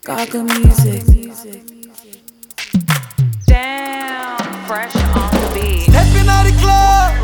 Gaga music. Damn, fresh on the beat. Stepping out the club,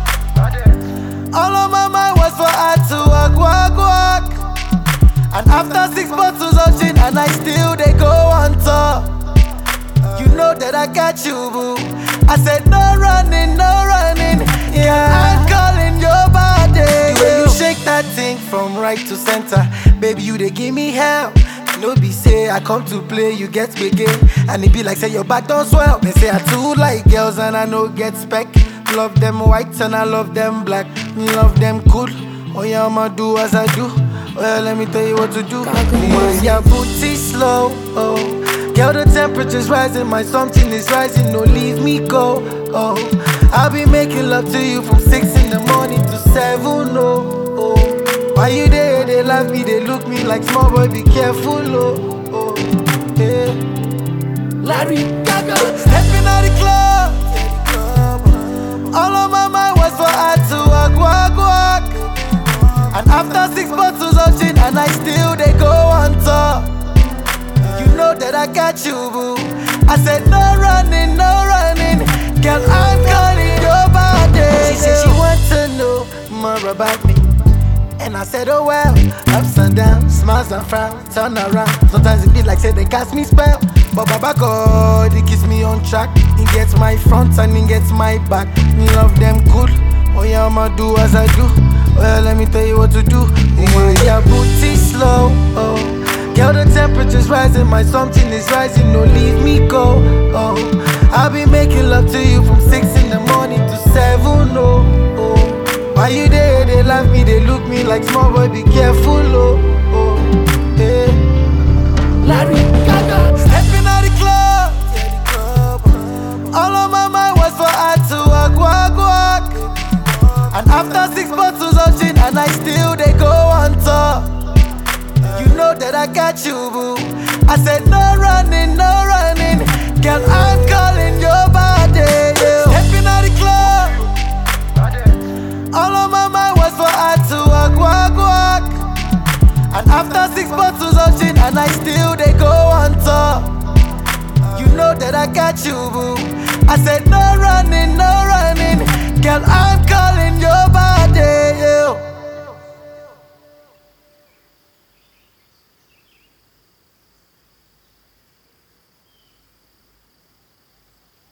all on my mind was for her to walk. And after 6 bottles of gin, and I still they go on top. You know that I got you, boo. I said no running, yeah, I'm calling your body. The way you shake that thing from right to center, baby, you they give me hell. No be say I come to play, you get begin. And it be like say your back don't swell. They say I too like girls and I no get spec. Love them white and I love them black. Love them cool. Oh yeah, I'ma do as I do. Well, let me tell you what to do. Move your booty slow, oh. Girl, the temperature's rising, my something is rising. No, leave me go, oh. I'll be making love to you from 6 in the morning to 7, oh. Why you there? They laugh me, they look me like small boy, be careful, oh, yeah. Larry Gaga. Stepping out the club, all on my mind was for her to walk. And after 6 bottles of gin, and I still they go on top. You know that I got you, boo. I said no running, girl, I'm calling your body. She said she wants to know more about me. And I said, oh well, ups and downs, smiles and frowns, turn around. Sometimes it be like say they cast me spell. But Baba God, he keeps me on track. He gets my front and he gets my back. Me love them cool. Oh yeah, I'ma do as I do. Well, let me tell you what to do. Yeah, booty slow, oh. Girl, the temperature's rising, my something is rising. No, leave me go, oh. I'll be making love to you from 6 in the morning to 7, oh. Why you there? They laugh me, they look me like small boy, be careful, oh, yeah. Larry Gaga. Stepping out the club, all on my mind was for her to walk. And after 6 bottles of gin, and I still they go on top. You know that I got you, boo. I said no running, girl, I'm calling your body, yeah. Stepping out the club, all on my mind was for her to walk. And after 6 bottles of gin, and I still they go on top. You know that I got you, boo. I said no running,